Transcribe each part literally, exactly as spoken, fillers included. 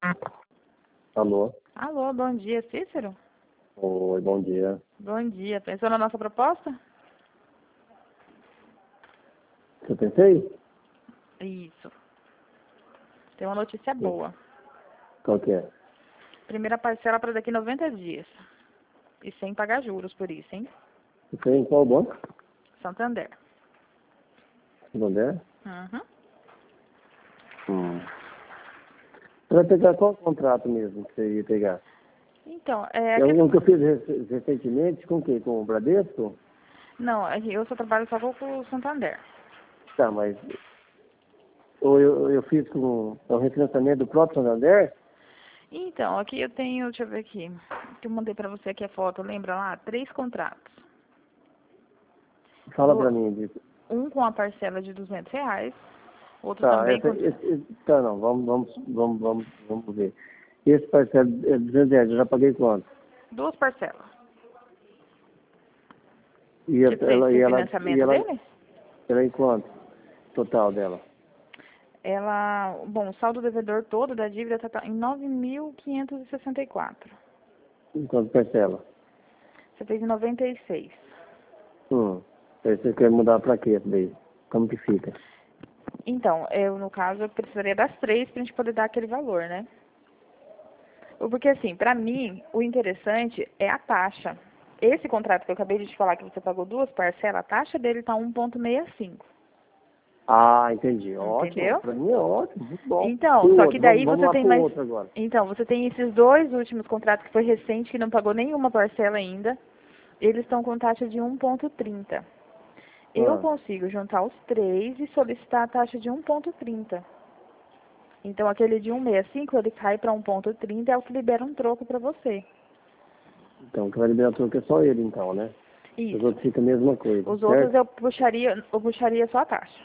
Alô? Alô, bom dia, Cícero? Oi, bom dia. Bom dia. Pensou na nossa proposta? Você pensei? Isso. Tem uma notícia boa. Qual que é? Primeira parcela para daqui noventa dias. E sem pagar juros por isso, hein? Você em qual banco? Santander. Santander? Uhum. Hum. Você vai pegar qual contrato mesmo que você ia pegar? Então, é É aquele... um que eu fiz rec- recentemente, com o quê? Com o Bradesco? Não, é que eu só trabalho só com o Santander. Tá, mas... Ou eu, eu fiz com o refinanciamento do próprio Santander? Então, aqui eu tenho, deixa eu ver aqui, que eu mandei para você aqui a foto, lembra lá? Três contratos. Fala Do- pra mim disso. Um com a parcela de duzentos reais, outro Tá, também essa, com esse, esse- tá, não, vamos, vamos, vamos, vamos, vamos ver. Esse parcelo é duzentos reais, eu já paguei quanto? duas parcelas. E Você fez ela, e ela, e refinanciamento ela, dele? ela em quanto? Total dela? Ela, bom, o saldo devedor todo da dívida está em nove mil quinhentos e sessenta e quatro. Em quanto parcela? Você fez em noventa e seis. Hum. Aí você quer mudar pra quê daí? Como que fica? Então, eu, no caso, eu precisaria das três para a gente poder dar aquele valor, né? Porque, assim, para mim, o interessante é a taxa. Esse contrato que eu acabei de te falar, que você pagou duas parcelas, a taxa dele está um vírgula sessenta e cinco. Ah, entendi. Ótimo. Entendeu? Pra mim é ótimo. Muito bom. Então, E o só que outro? Vamos, daí vamos você lá tem pro mais... outro agora. Então, você tem esses dois últimos contratos que foi recente, que não pagou nenhuma parcela ainda. Eles estão com taxa de um vírgula trinta. Eu Ah, consigo juntar os três e solicitar a taxa de um vírgula trinta. Então, aquele de um vírgula sessenta e cinco, ele cai para um vírgula trinta, é o que libera um troco para você. então, que vai liberar troco é só ele, então, né? Os Isso. outros ficam a mesma coisa, Os outros certo? eu puxaria, eu puxaria só a taxa.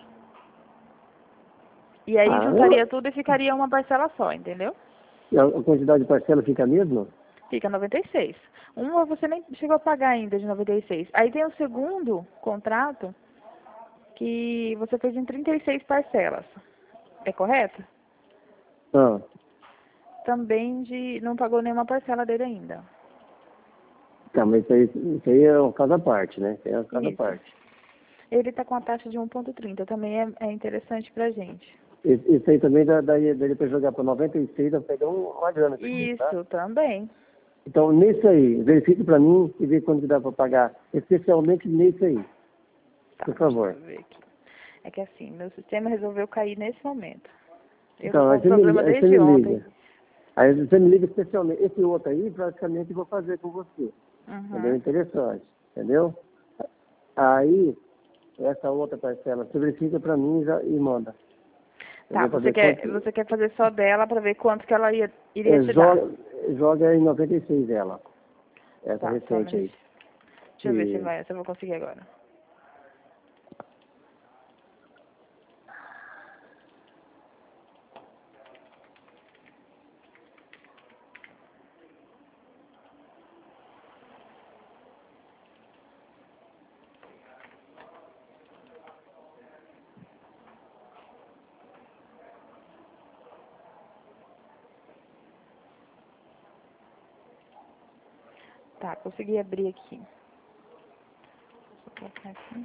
E aí Ah, juntaria tudo e ficaria uma parcela só, entendeu? e a a quantidade de parcela fica a mesma? Fica noventa e seis. Uma você nem chegou a pagar ainda de noventa e seis. Aí tem o segundo contrato que você fez em trinta e seis parcelas. É correto? Ah, Também de não pagou nenhuma parcela dele ainda. tá, mas isso aí, isso aí é um caso à parte, né? Isso aí é um caso à Isso. parte. Ele está com a taxa de um vírgula trinta. Também é, é interessante pra gente. Esse, esse aí também dá, daria, daria pra jogar pra noventa e seis, dá pra pegar um- uma grana com isso, tá? Isso, também. Então, nesse aí, verifique para mim e vê quanto que dá para pagar, especialmente nesse aí, Tá, por deixa favor. eu ver aqui. É que assim, meu sistema resolveu cair nesse momento. Eu tô Então, com aí um você me, problema aí você desde me ontem. liga. Aí você me liga especialmente. Esse outro aí, praticamente, eu vou fazer com você. Entendeu? Uhum. Interessante. Entendeu? Aí, essa outra parcela, você verifica para mim e, já, e manda. Tá, Entendeu? Para você ver quanto quer, que... você quer fazer só dela pra ver quanto que ela ia, iria É, te dar. joga, joga em noventa e seis ela. Essa Tá, só um recente aí. minutinho. Deixa eu ver se E, vai, se eu vou conseguir agora. Tá, consegui abrir aqui. Vou colocar aqui.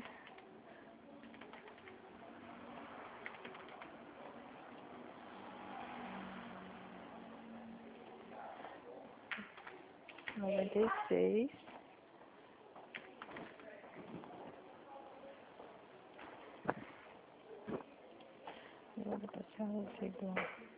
noventa e seis. Eu vou passar o segundo.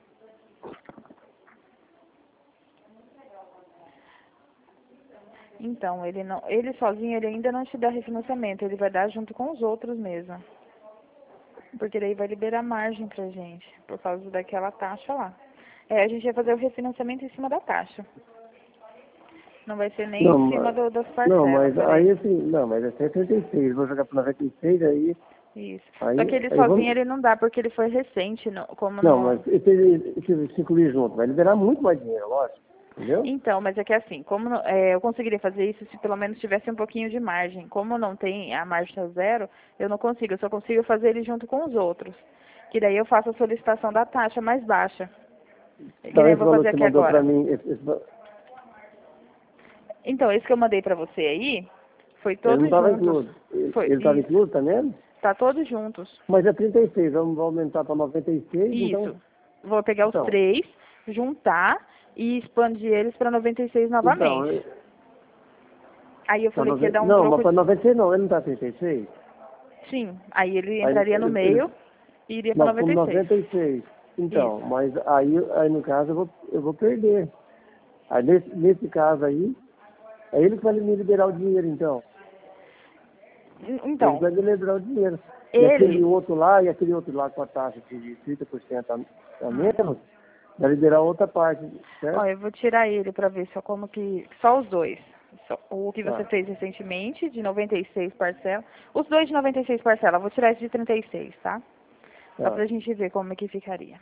Então, ele não, ele sozinho ele ainda não te dá refinanciamento, ele vai dar junto com os outros mesmo. Porque daí vai liberar margem pra gente, por causa daquela taxa lá. É, a gente vai fazer o refinanciamento em cima da taxa. Não vai ser nem não, em cima mas, do, das não, parcelas, mas aí peraí. assim, não, mas é setenta e seis, vou jogar para noventa e seis aí, Isso. Só aí, que ele aí sozinho vamos. ele não dá, porque ele foi recente, não- como Não, mas não... esse, esse se incluir junto, vai liberar muito mais dinheiro, lógico. Entendeu? Então, mas é que assim, como não- é, eu conseguiria fazer isso se pelo menos tivesse um pouquinho de margem. Como não tem, a margem tá zero, eu não consigo, eu só consigo fazer ele junto com os outros. Que daí eu faço a solicitação da taxa mais baixa. Que Então, nem eu esse vou valor fazer que você aqui mandou agora. para mim, esse, esse, va- Então, esse que eu mandei pra você aí, foi ele não todos estava juntos. incluso. Ele Foi, estava isso. incluso, tá vendo? Tá todos juntos. Mas é trinta e seis, vamos aumentar para noventa e seis, então... Isso. Vou pegar os Então, três, juntar e expandir eles para noventa e seis então novamente. é- Aí eu tá falei que ia noven- dar um não, mas troco para de... noventa e seis não, ele não está trinta e seis? Sim, aí ele Aí entraria no ele, meio ele, e iria para nós noventa fomos e seis. noventa e seis. Então, Isso. mas aí, aí no caso eu vou, eu vou perder. Aí nesse, nesse caso aí, é ele que vai me liberar o dinheiro, então. N- Ele que Então, vai me liberar o dinheiro. E aquele ele... outro lá, e aquele outro lá com a taxa de trinta por cento a, a Hum. menos, vai liberar outra parte, Ó, certo? eu vou tirar ele para ver só como que... Só os dois. Só o que você Tá, fez recentemente, de noventa e seis parcelas. Os dois de noventa e seis parcelas. Vou tirar esse de trinta e seis, tá? Só tá. pra gente ver como é que ficaria.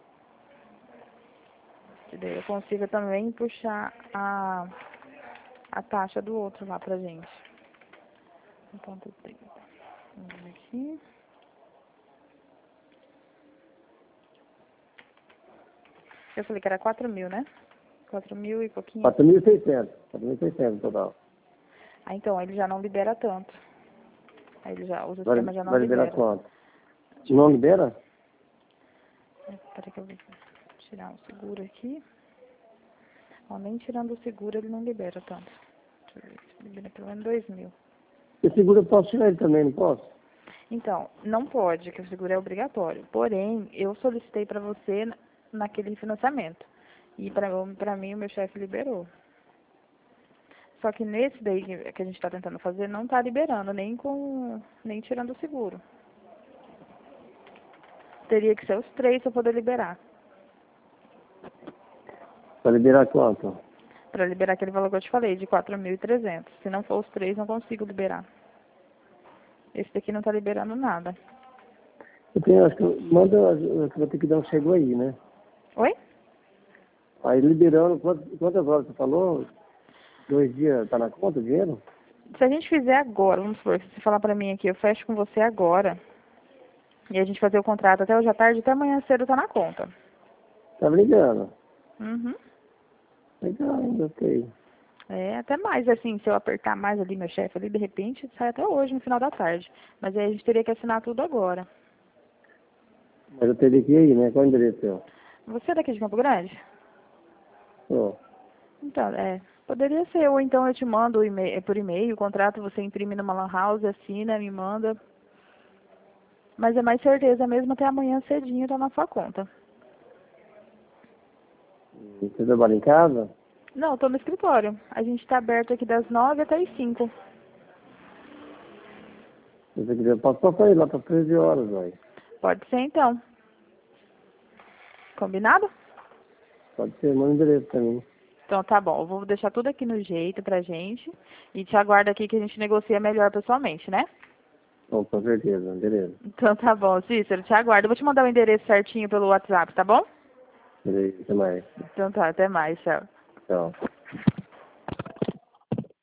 Que daí eu consigo também puxar a, a taxa do outro lá pra gente. um ponto trinta. Vamos ver aqui. Eu falei que era quatro mil, né? quatro mil e pouquinho. quatro mil e seiscentos. quatro mil e seiscentos no total. Ah, então ele já não libera tanto. Aí ele já, o Vai, sistema já não vai liberar libera. quanto? Não libera? Peraí que eu vou tirar o seguro aqui. Ó, nem tirando o seguro ele não libera tanto. Deixa eu ver, se libera pelo menos dois mil. Esse seguro eu posso tirar ele também, não posso? Então, não pode, que o seguro é obrigatório. Porém, eu solicitei para você na- naquele financiamento. E para mim, o meu chefe liberou. Só que nesse daí que que a gente está tentando fazer, não está liberando, nem com nem tirando o seguro. Teria que ser os três para poder liberar. Vai liberar quanto? Para liberar aquele valor que eu te falei, de quatro mil e trezentos. Se não for os três, não consigo liberar. Esse daqui não está liberando nada. Eu tenho, acho que, eu- manda, eu vou ter que dar um chego aí, né? Oi? Aí liberando, quantas, quantas horas você falou? Dois dias, tá na conta o dinheiro? Se a gente fizer agora, vamos supor, se você falar pra mim aqui, eu fecho com você agora, e a gente fazer o contrato até hoje à tarde, até amanhã cedo tá na conta. Tá ligando. Uhum. Legal, gostei. É, até mais, assim, se eu apertar mais ali meu chefe ali, de repente, sai até hoje, no final da tarde. Mas aí a gente teria que assinar tudo agora. Mas eu teria que ir aí, né? Qual é o endereço seu? Você é daqui de Campo Grande? Ô, Então, é, poderia ser, ou então eu te mando o e-mail- por e-mail, o contrato você imprime numa lan house, assina, me manda. Mas é mais certeza mesmo, até amanhã cedinho tá na sua conta. você trabalha em casa? Não, tô no escritório. A gente tá aberto aqui das nove até as cinco. Se você quiser, eu posso passar aí lá para treze horas, vai. Pode ser então. Combinado? Pode ser, manda o endereço pra mim. Então tá bom, eu vou deixar tudo aqui no jeito pra gente. E te aguardo aqui que a gente negocia melhor pessoalmente, né? Bom, com certeza, beleza. Então tá bom, Cícero, te aguardo. Eu vou te mandar o endereço certinho pelo WhatsApp, tá bom? Beleza, até mais. Então tá, até mais, tchau. Tchau.